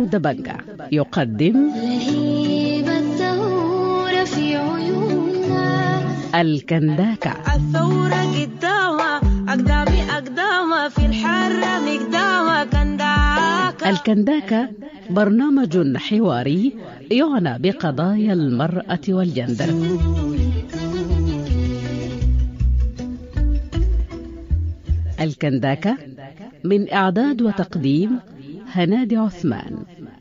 دبنجة يقدم لهيب الثورة في عيوننا الكنداكة. الثورة قدامها في الحرة مقدامها كنداكة. الكنداكة برنامج حواري يعنى بقضايا المرأة والجندر. الكنداكة من إعداد وتقديم هنادي عثمان.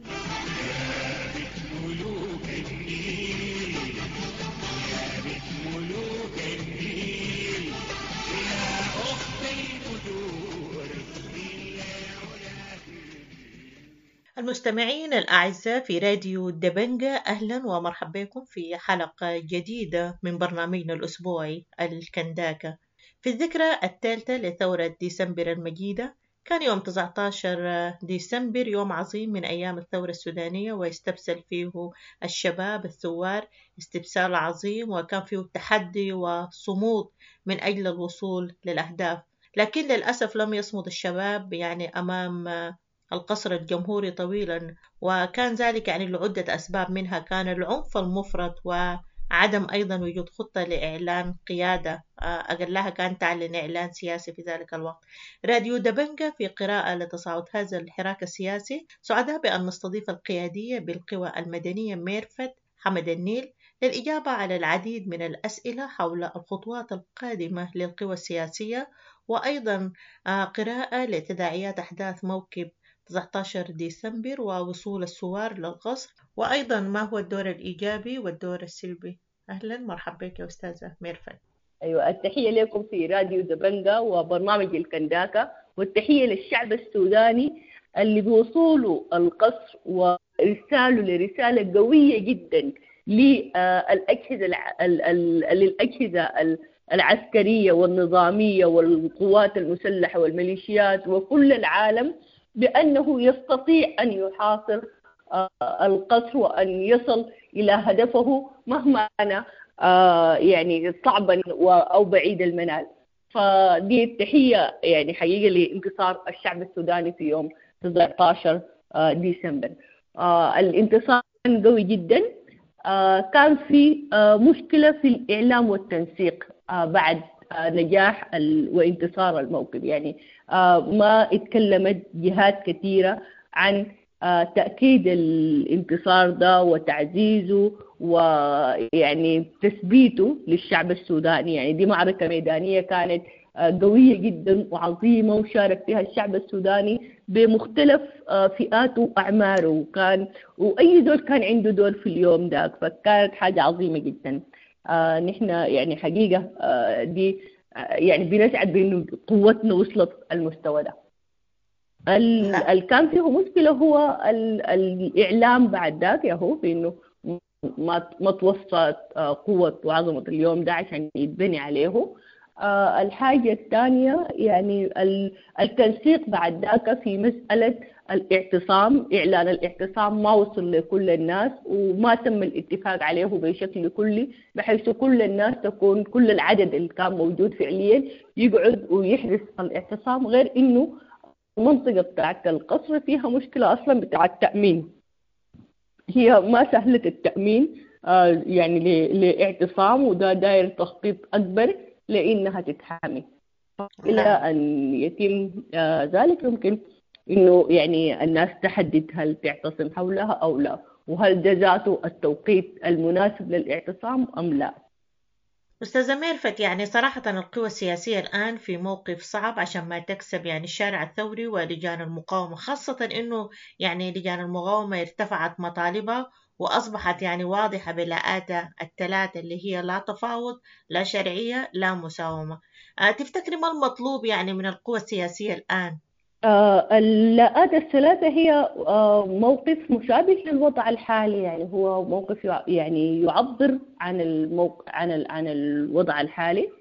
المستمعين الأعزاء في راديو دبنجة، أهلا ومرحبا بكم في حلقة جديدة من برنامجنا الأسبوعي الكنداكة. في الذكرى الثالثة لثورة ديسمبر المجيدة، كان يوم 19 ديسمبر يوم عظيم من أيام الثورة السودانية، ويستبسل فيه الشباب الثوار استبسال عظيم، وكان فيه تحدي وصمود من أجل الوصول للأهداف. لكن للأسف لم يصمد الشباب أمام القصر الجمهوري طويلا، وكان ذلك لعدة أسباب، منها كان العنف المفرط وعدم أيضا وجود خطة لإعلان قيادة أقلها كان تعلن إعلان سياسي في ذلك الوقت. راديو دبنجة في قراءة لتصاعد هذا الحراك السياسي سعداء بأن نستضيف القيادية بالقوى المدنية ميرفت حمد النيل للإجابة على العديد من الأسئلة حول الخطوات القادمة للقوى السياسية، وأيضا قراءة لتداعيات أحداث موكب 19 ديسمبر ووصول الثوار للقصر، وأيضا ما هو الدور الإيجابي والدور السلبي. أهلا مرحبا بك يا أستاذة ميرفت. أيوة، التحية لكم في راديو دبنجة وبرنامج الكنداكة، والتحية للشعب السوداني اللي بوصوله القصر وإرساله لرسالة قوية جدا للأجهزة العسكرية والنظامية والقوات المسلحة والميليشيات وكل العالم بأنه يستطيع أن يحاصر القصر وأن يصل إلى هدفه مهما كان صعبا أو بعيد المنال. فدي التحية حقيقة لانتصار الشعب السوداني في يوم 19 ديسمبر. الانتصار كان قوي جدا. كان في مشكلة في الإعلام والتنسيق بعد نجاح وانتصار الموكب. ما اتكلمت جهات كثيرة عن تأكيد الانتصار ده وتعزيزه تثبيته للشعب السوداني. دي معركة ميدانية كانت قوية جدا وعظيمة، وشارك فيها الشعب السوداني بمختلف فئاته وأعماره، وأي دور كان عنده دور في اليوم ده، فكانت حاجة عظيمة جدا. نحن حقيقة دي بنسعد بأنه قوتنا وصلت المستوى ده. اللي كان فيه مشكلة هو الإعلام بعد ذاك بأنه ما توصلت قوة وعظمة اليوم ده عشان يتبني عليه. الحاجة الثانية التنسيق بعد ذاك في مسألة الاعتصام. إعلان الاعتصام ما وصل لكل الناس وما تم الاتفاق عليه بشكل كلي، بحيث كل الناس تكون كل العدد اللي كان موجود فعليا يقعد ويحدث الاعتصام، غير إنه المنطقة بتاعت القصر فيها مشكلة أصلا بتاعت التأمين. هي ما سهلة التأمين لاعتصام، وده داير تخطيط أكبر لإنها تتحمي. إلى أن يتم ذلك يمكن إنه الناس تحدد هل تعتصم حولها أو لا، وهل ده ذاته التوقيت المناسب للاعتصام أم لا. أستاذة ميرفت، صراحة القوى السياسية الآن في موقف صعب عشان ما تكسب الشارع الثوري ولجان المقاومة، خاصة إنه لجان المقاومة ارتفعت مطالبها وأصبحت واضحة باللاءات الثلاثة اللي هي لا تفاوض، لا شرعية، لا مساومة. تفتكري ما المطلوب من القوى السياسية الآن؟ اللاءات الثلاثة هي موقف مشابه للوضع الحالي. هو موقف يعبر عن عن الوضع الحالي.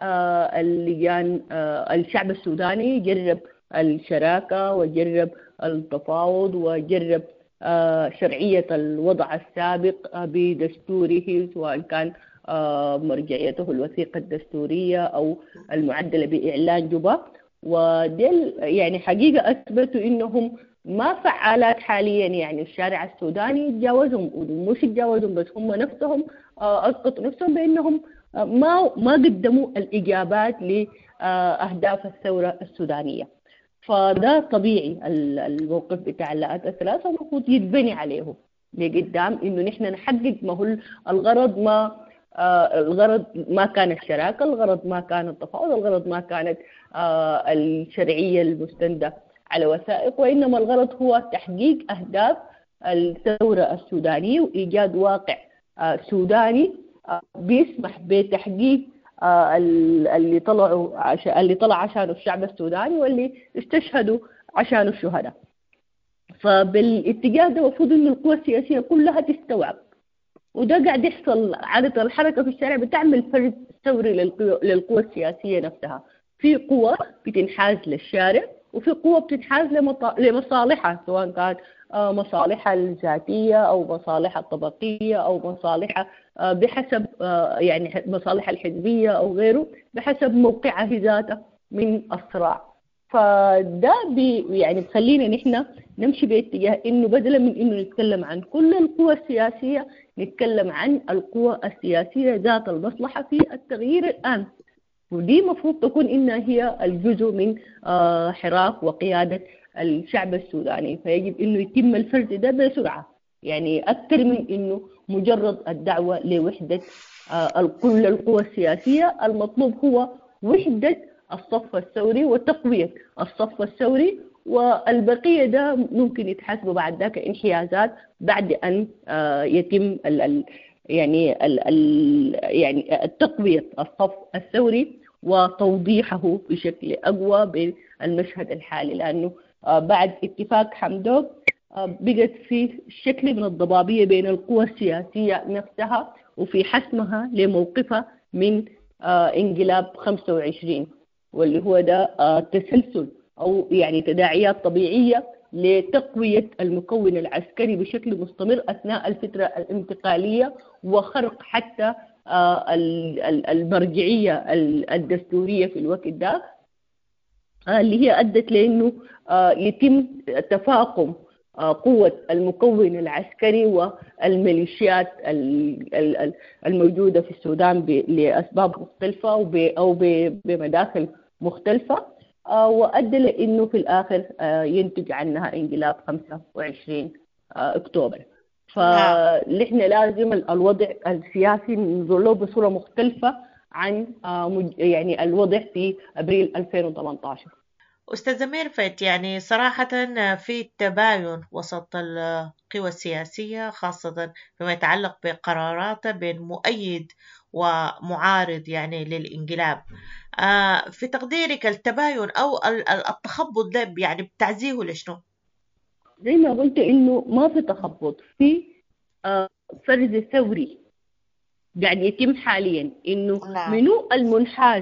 اللجان الشعب السوداني جرب الشراكة وجرب التفاوض وجرب شرعية الوضع السابق بدستوره، سواء كان مرجعيته الوثيقة الدستورية أو المعدلة بإعلان جوبا. وديل حقيقة أثبتوا إنهم ما فعالات حاليا. يعني الشارع السوداني يتجاوزهم، ومش يتجاوزهم بس، هم نفسهم أسقطوا نفسهم بأنهم ما قدموا الإجابات لأهداف الثورة السودانية. فده طبيعي الموقف بتاع اللاءات الثلاثة المفروض يتبني عليه لقدام، إنه نحن نحقق. ما هو الغرض الغرض ما كان الشراكة، الغرض ما كان التفاوض، الغرض ما كانت الشرعية المستندة على وثائق، وإنما الغرض هو تحقيق أهداف الثورة السودانية وإيجاد واقع سوداني بيسمح بتحقيق اللي طلع عشان الشعب السوداني واللي استشهدوا عشان الشهداء. فبالاتجاه ده المفروض إن القوى السياسية كلها تستوعب، وده قاعد يحصل. عادة الحركة في الشارع بتعمل فرد ثوري للقوى السياسية نفسها. في قوى بتنحاز للشارع، وفي قوى بتنحاز لمصالحها، سواء كانت مصالحها الذاتية أو مصالحها الطبقية أو مصالحها بحسب يعني مصالحها الحزبية أو غيره، بحسب موقعها ذاته من الصراع. فده يعني بخلينا نحن نمشي باتجاه إنه بدلا من إنه نتكلم عن كل القوى السياسية، نتكلم عن القوى السياسية ذات المصلحة في التغيير الآن. ودي مفروض تكون إنها هي الجزء من حراك وقيادة الشعب السوداني. فيجب إنه يتم الفرز ده بسرعة، يعني أكثر من إنه مجرد الدعوة لوحدة كل القوى السياسية. المطلوب هو وحدة الصف الثوري وتقوية الصف الثوري، والبقية ده ممكن يتحسبوا بعد ذاك انحيازات بعد أن يتم يعني تقوية الصف الثوري وتوضيحه بشكل أقوى بالمشهد الحالي. لأنه بعد اتفاق حمدوك بقت في شكل من الضبابية بين القوى السياسية نفسها وفي حسمها لموقفها من انقلاب 25، واللي هو ده تسلسل أو يعني تداعيات طبيعية لتقوية المكون العسكري بشكل مستمر أثناء الفترة الانتقالية، وخرق حتى المرجعية الدستورية في الوقت ده، اللي هي أدت لأنه يتم تفاقم قوة المكون العسكري والميليشيات الموجودة في السودان لأسباب مختلفة أو بمداخل مختلفة، وأدى لأنه في الآخر ينتج عنها انقلاب 25 أكتوبر. فنحن لازم الوضع السياسي ننظر له بصورة مختلفة عن يعني الوضع في أبريل 2018. أستاذة ميرفت، يعني صراحة في تباين وسط القوى السياسية، خاصة فيما يتعلق بقراراته بين مؤيد ومعارض يعني للانقلاب. في تقديرك التباين أو التخبط ده يعني بتعزيه لشنو؟ زي ما قلت إنه ما في تخبط، في فرز ثوري قاعد يتم حاليا. إنه منو المنحاز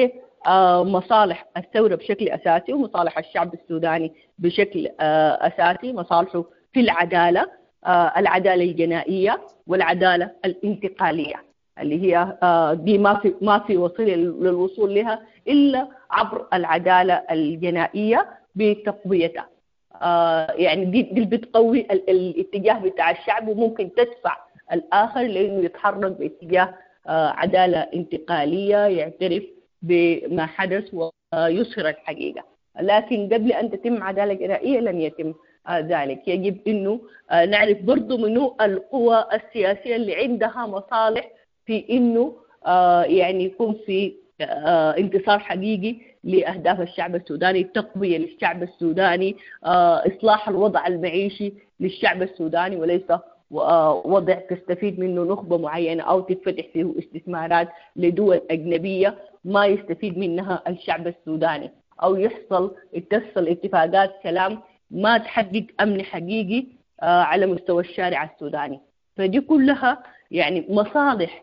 لمصالح الثورة بشكل أساسي ومصالح الشعب السوداني بشكل أساسي، مصالحه في العدالة، العدالة الجنائية والعدالة الانتقالية، اللي هي دي ما في وسيلة للوصول لها إلا عبر العدالة الجنائية بتقويتها. يعني دي بتقوي الاتجاه بتاع الشعب، وممكن تدفع الآخر لأنه يتحرك باتجاه عدالة انتقالية، يعترف بما حدث ويظهر الحقيقة. لكن قبل أن تتم عدالة جنائية لن يتم ذلك. يجب أنه نعرف برضو منو القوى السياسية اللي عندها مصالح في أنه يعني يكون في انتصار حقيقي لأهداف الشعب السوداني، تقوية للشعب السوداني، إصلاح الوضع المعيشي للشعب السوداني، وليس وضع تستفيد منه نخبة معينة أو تتفتح فيه استثمارات لدول أجنبية ما يستفيد منها الشعب السوداني، أو تصل اتفاقات سلام ما تحقق أمن حقيقي على مستوى الشارع السوداني. فدي كلها يعني مصالح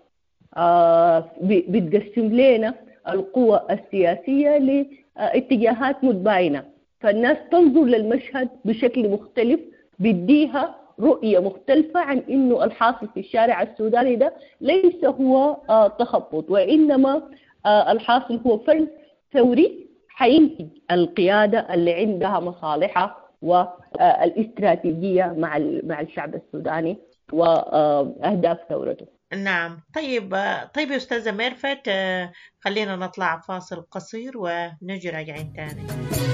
بتقسم لنا القوى السياسية لاتجاهات متباينة. فالناس تنظر للمشهد بشكل مختلف، بديها رؤية مختلفة عن إنه الحاصل في الشارع السوداني ده ليس هو تخبط، وإنما الحاصل هو فرز ثوري حينتج القيادة اللي عندها مصالحها والاستراتيجية مع الشعب السوداني وأهداف ثورته. نعم. طيب يا أستاذة ميرفت، خلينا نطلع فاصل قصير ونجي راجعين تاني.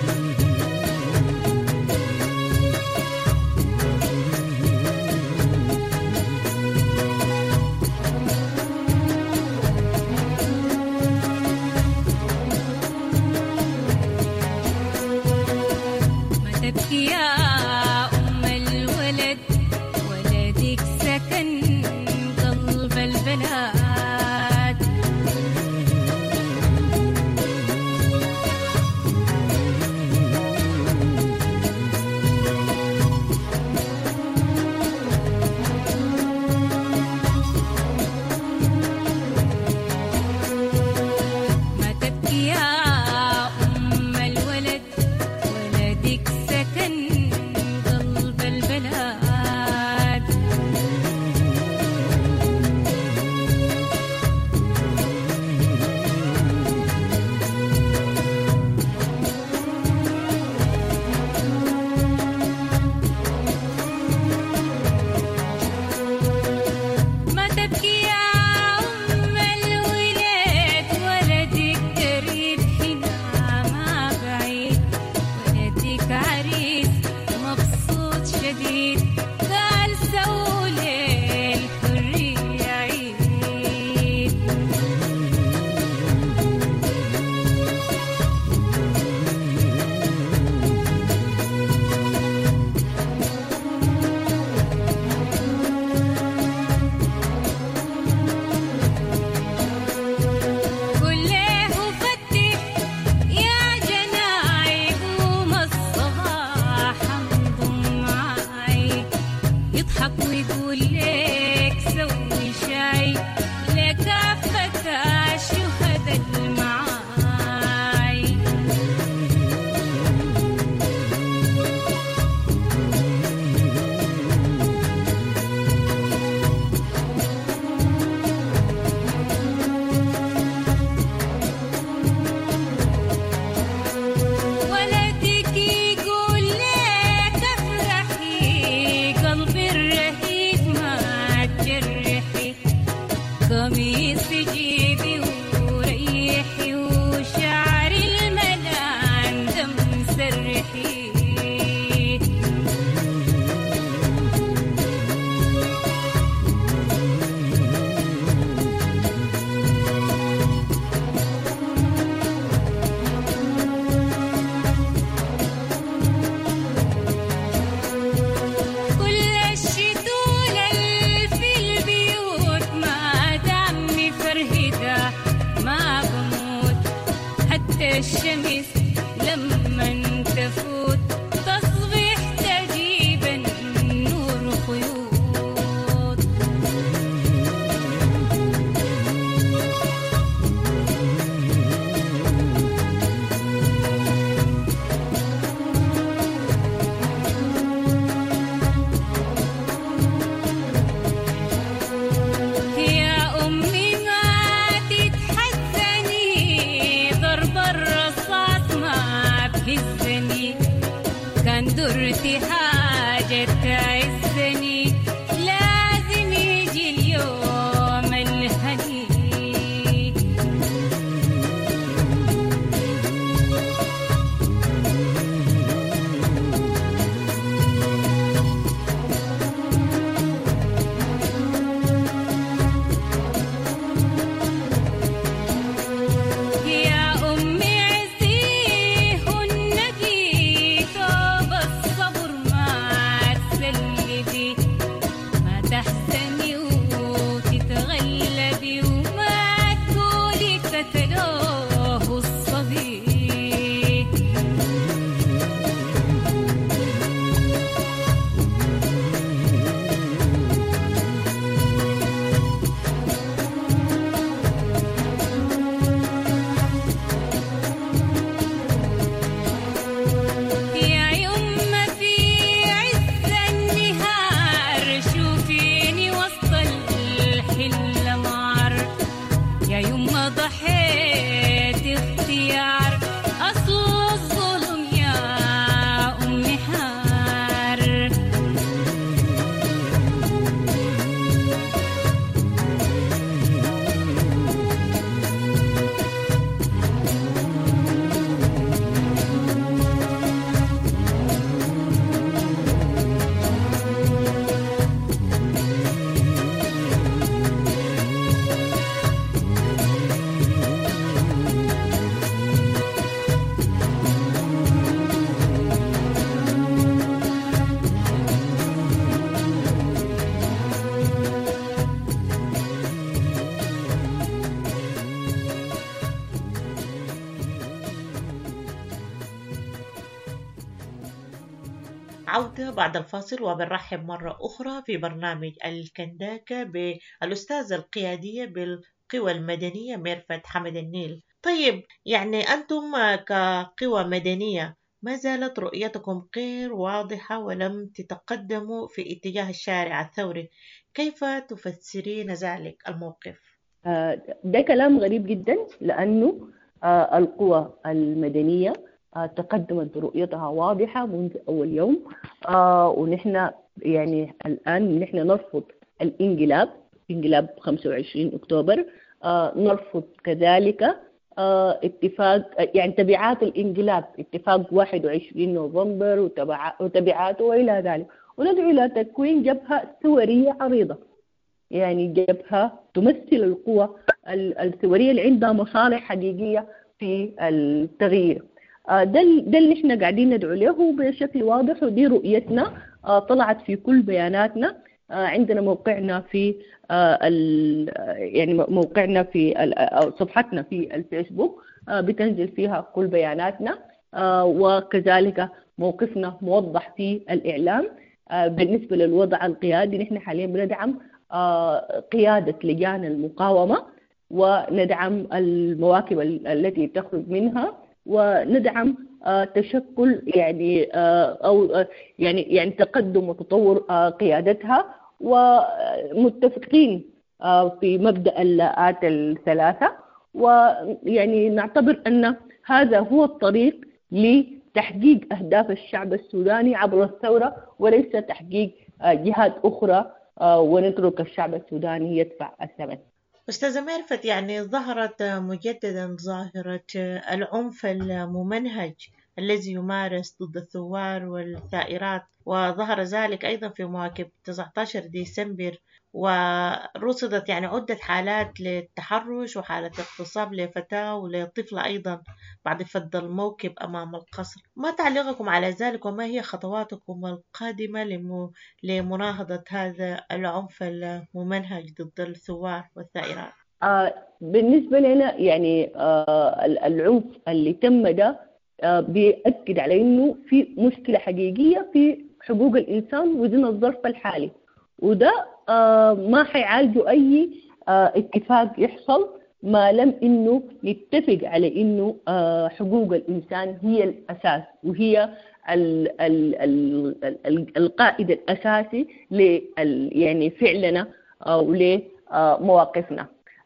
يا أم الولد ولدك سكن قلب البلاد، ما تبكي يا أم الولد ولدك سكن قلب البلاد. ما تبكي يا أم الولد ولدك قريب هنا ما بعيد، ولدك عريس مبسوط شديد قال سولي الحرية عيد. كله فتح يا جناعي قوم الصباح انضم معاي، يضحك ويقول لك سوي شاي لكافة الشهداء المعاي. ولدك يقول لك افرحي قلبي الرهيب ما تجرحي، قميص جيبي وريحي وشعر الملان دم سرحي. كل الشتول اللي في البيوت ما دامي فرهدة ما بموت، حتى الشمس لما تفوت تصبح تجيب النور خيوط. يا أمي ما تتحزني ضرب الرصاص ما عودة بعد الفاصل، وبنرحب مرة أخرى في برنامج الكنداكة بالأستاذة القيادية بالقوى المدنية ميرفت حمد النيل. طيب، يعني أنتم كقوى مدنية ما زالت رؤيتكم غير واضحة ولم تتقدموا في اتجاه الشارع الثوري، كيف تفسرين ذلك الموقف؟ ده كلام غريب جدا، لأنه القوى المدنية تقدمت برؤيتها واضحة منذ أول يوم. ونحن يعني الآن نحن نرفض انقلاب 25 أكتوبر. نرفض كذلك اتفاق، يعني تبعات الانقلاب، اتفاق 21 نوفمبر وتبعاته وإلى ذلك، وندعو إلى تكوين جبهة ثورية عريضة، يعني جبهة تمثل القوى الثورية اللي عندها مصالح حقيقية في التغيير. ده اللي احنا قاعدين ندعو له بشكل واضح، ودي رؤيتنا طلعت في كل بياناتنا. عندنا موقعنا في يعني موقعنا في صفحتنا في الفيسبوك بتنزل فيها كل بياناتنا، وكذلك موقفنا موضح في الإعلام. بالنسبة للوضع القيادي، نحن حاليا بندعم قيادة لجان المقاومة، وندعم المواكب التي تخرج منها، وندعم تشكل يعني تقدم وتطور قيادتها، ومتفقين في مبدأ اللاءات الثلاثة، ويعني نعتبر أن هذا هو الطريق لتحقيق أهداف الشعب السوداني عبر الثورة، وليس تحقيق جهات أخرى ونترك الشعب السوداني يدفع الثمن. أستاذة ميرفت، يعني ظهرت مجددا ظاهرة العنف الممنهج الذي يمارس ضد الثوار والثائرات، وظهر ذلك أيضا في مواكب 19 ديسمبر، ورصدت يعني عدة حالات للتحرش وحالة اغتصاب لفتاة ولطفلة أيضا بعد فض الموكب أمام القصر. ما تعليقكم على ذلك، وما هي خطواتكم القادمة لمناهضة هذا العنف الممنهج ضد الثوار والثائرات؟ بالنسبة لنا يعني العنف اللي تم ده بيأكد على إنه في مشكلة حقيقية في حقوق الإنسان وزن الظرف الحالي، وده ما حيعالجوا أي اتفاق يحصل ما لم إنه نتفق على إنه حقوق الإنسان هي الأساس، وهي القائد الأساسي يعني فعلنا ولمواقفنا.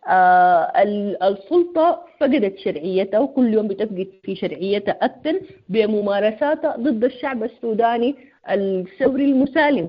السلطة فقدت شرعيتها، وكل يوم بتفقد في شرعيتها أكثر بممارساتها ضد الشعب السوداني الثوري المسالم.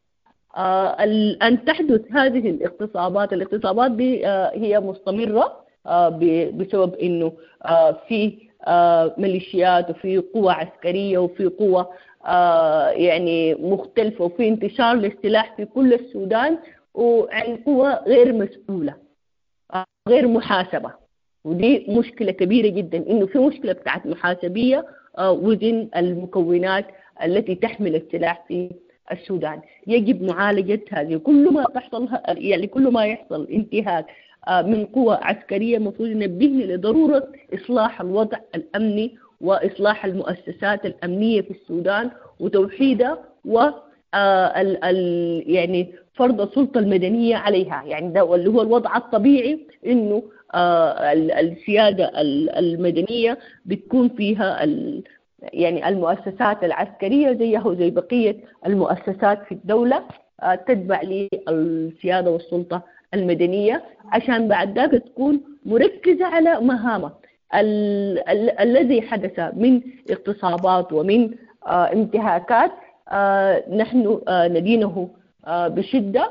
أن تحدث هذه الاغتصابات دي هي مستمرة بسبب إنه في ميليشيات وفي قوى عسكرية وفي قوى يعني مختلفة، وفي انتشار للسلاح في كل السودان، وعن قوى غير مسؤولة غير محاسبة. ودي مشكلة كبيرة جدا، إنه في مشكلة بتاعت محاسبية وزن المكونات التي تحمل السلاح في السودان. يجب معالجة هذه. كل ما تحصل يعني كل ما يحصل انتهاك من قوى عسكرية مفروض نبهنا لضرورة إصلاح الوضع الأمني وإصلاح المؤسسات الأمنية في السودان وتوحيدها، و يعني فرض السلطة المدنية عليها. يعني ده اللي هو الوضع الطبيعي، إنه السيادة المدنية بتكون فيها يعني المؤسسات العسكرية زيها زي بقية المؤسسات في الدولة تتبع للسيادة والسلطة المدنية، عشان بعد ذلك تكون مركزة على مهامها. الذي حدث من اغتصابات ومن انتهاكات نحن ندينه بشدة،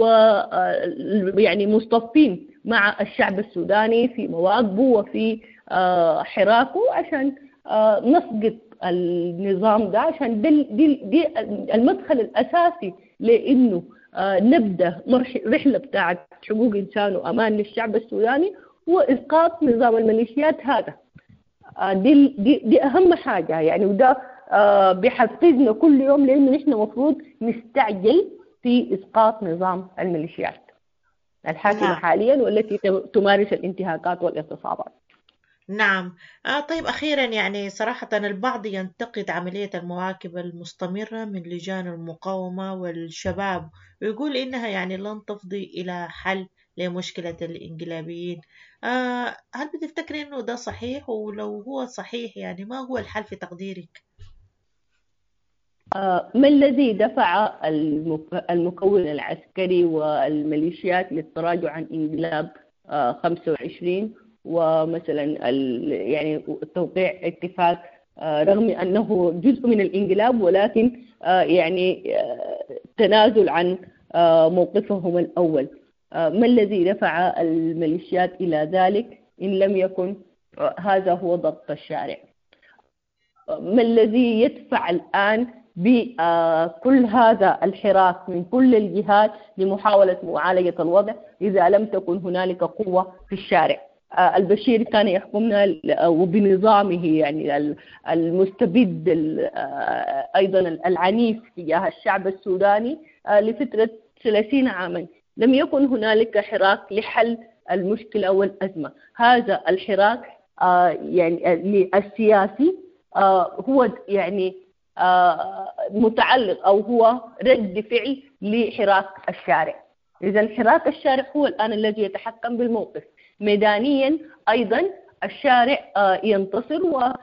ويعني مصطفين مع الشعب السوداني في مواقبه وفي حراكه عشان نسقط النظام ده، عشان دي المدخل الأساسي لأنه نبدأ رحلة بتاعت حقوق إنسان وأمان للشعب السوداني وإسقاط نظام الميليشيات هذا. دي أهم حاجة يعني، وده بيحفزنا كل يوم، لأنه نحن مفروض نستعجل في إسقاط نظام الميليشيات الحاكمة حاليا والتي تمارس الانتهاكات والاغتصابات. نعم. طيب أخيرا، يعني صراحة البعض ينتقد عملية المواكب المستمرة من لجان المقاومة والشباب، ويقول إنها يعني لن تفضي إلى حل لمشكلة الإنقلابيين. هل بتفتكري إنه ده صحيح؟ ولو هو صحيح، يعني ما هو الحل في تقديرك؟ ما الذي دفع المكون العسكري والميليشيات للتراجع عن انقلاب 25 ومثلا يعني توقيع اتفاق رغم أنه جزء من الانقلاب، ولكن يعني تنازل عن موقفهم الأول؟ ما الذي دفع الميليشيات إلى ذلك إن لم يكن هذا هو ضغط الشارع؟ ما الذي يدفع الآن بكل هذا الحراك من كل الجهات لمحاولة معالجة الوضع إذا لم تكن هنالك قوة في الشارع؟ البشير كان يحكمنا وبنظامه يعني المستبد أيضا العنيف تجاه الشعب السوداني لفترة 30 عاما. لم يكن هنالك حراك لحل المشكلة والأزمة. هذا الحراك يعني السياسي هو يعني متعلق أو هو رد فعل لحراك الشارع. إذا حراك الشارع هو الآن الذي يتحكم بالموقف. ميدانيا أيضا الشارع ينتصر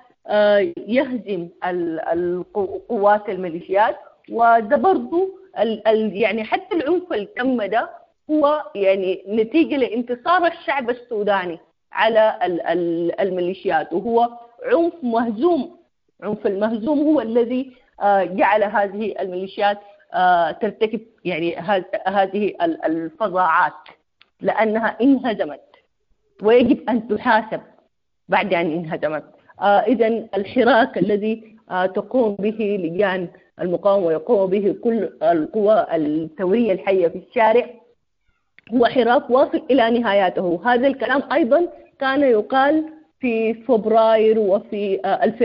ويهزم القوات الميليشيات، وده برضو يعني حتى العنف التم ده هو يعني نتيجة لانتصار الشعب السوداني على الميليشيات، وهو عنف مهزوم. عنف المهزوم هو الذي جعل هذه الميليشيات ترتكب يعني هذه الفظاعات، لأنها انهزمت ويجب أن تحاسب بعد أن انهزمت. إذا الحراك الذي تقوم به لجان المقاومة ويقوم به كل القوى الثورية الحية في الشارع هو حراك واصل إلى نهاياته. هذا الكلام أيضا كان يقال في فبراير وفي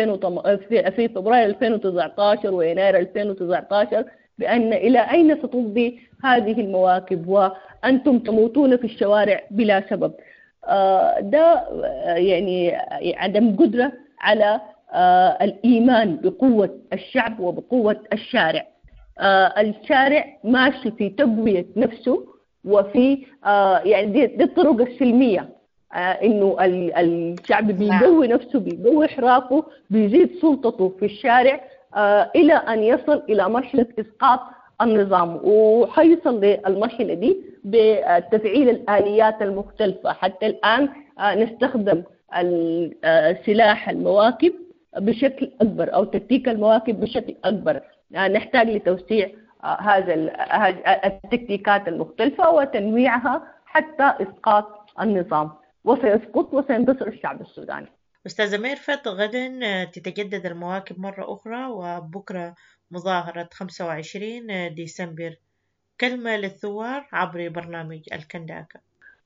في فبراير 2019 ويناير 2019 بأن إلى أين ستفضي هذه المواكب وأنتم تموتون في الشوارع بلا سبب. ده يعني عدم قدرة على الإيمان بقوة الشعب وبقوة الشارع. الشارع ماشي في تقوية نفسه وفي يعني دي الطرق السلمية، إنه الشعب بيقوي نفسه، بيقوي حراكه، بيزيد سلطته في الشارع إلى أن يصل إلى مرحلة إسقاط النظام. وحيصل للمرحلة دي بتفعيل الآليات المختلفة. حتى الآن نستخدم سلاح المواكب بشكل أكبر أو تكتيك المواكب بشكل أكبر. نحتاج لتوسيع هذا التكتيكات المختلفة وتنويعها حتى إسقاط النظام، وسيسقط وسينتصر الشعب السوداني. أستاذة ميرفت، غدا تتجدد المواكب مرة أخرى، وبكرة مظاهرة 25 ديسمبر. كلمة للثوار عبر برنامج الكنداكة.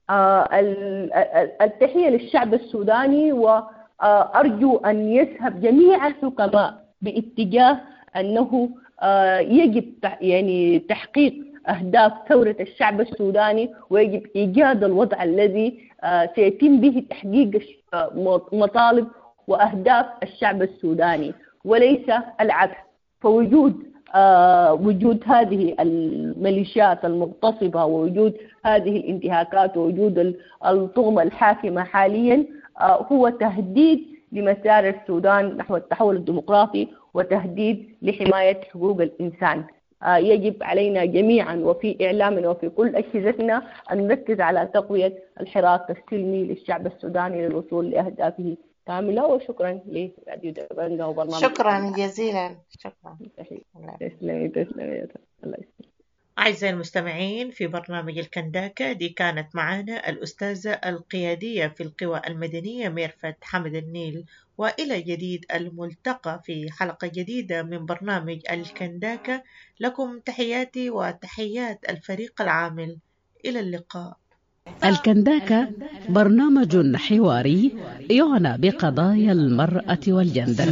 التحية للشعب السوداني، وأرجو أن يذهب جميع الحكماء باتجاه أنه يجب يعني تحقيق أهداف ثورة الشعب السوداني، ويجب إيجاد الوضع الذي سيتم به تحقيق مطالب وأهداف الشعب السوداني وليس العكس. فوجود وجود هذه الميليشيات المغتصبة ووجود هذه الانتهاكات ووجود الطغمة الحاكمة حاليا هو تهديد لمسار السودان نحو التحول الديمقراطي وتهديد لحماية حقوق الإنسان. يجب علينا جميعا وفي إعلامنا وفي كل أجهزتنا أن نركز على تقوية الحراك السلمي للشعب السوداني للوصول لأهدافه كاملة. وشكرا لراديو دبنجة وبرنامج. شكرا جزيلا. شكرا. تسلمي. الله يسلمك. أعزائي المستمعين، في برنامج الكنداكة دي كانت معنا الأستاذة القيادية في القوى المدنية ميرفت حمد النيل. وإلى جديد الملتقى في حلقة جديدة من برنامج الكنداكة. لكم تحياتي وتحيات الفريق العامل. إلى اللقاء. الكنداكة برنامج حواري يعنى بقضايا المرأة والجندر.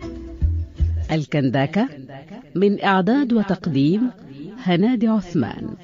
الكنداكة من إعداد وتقديم هنادي عثمان.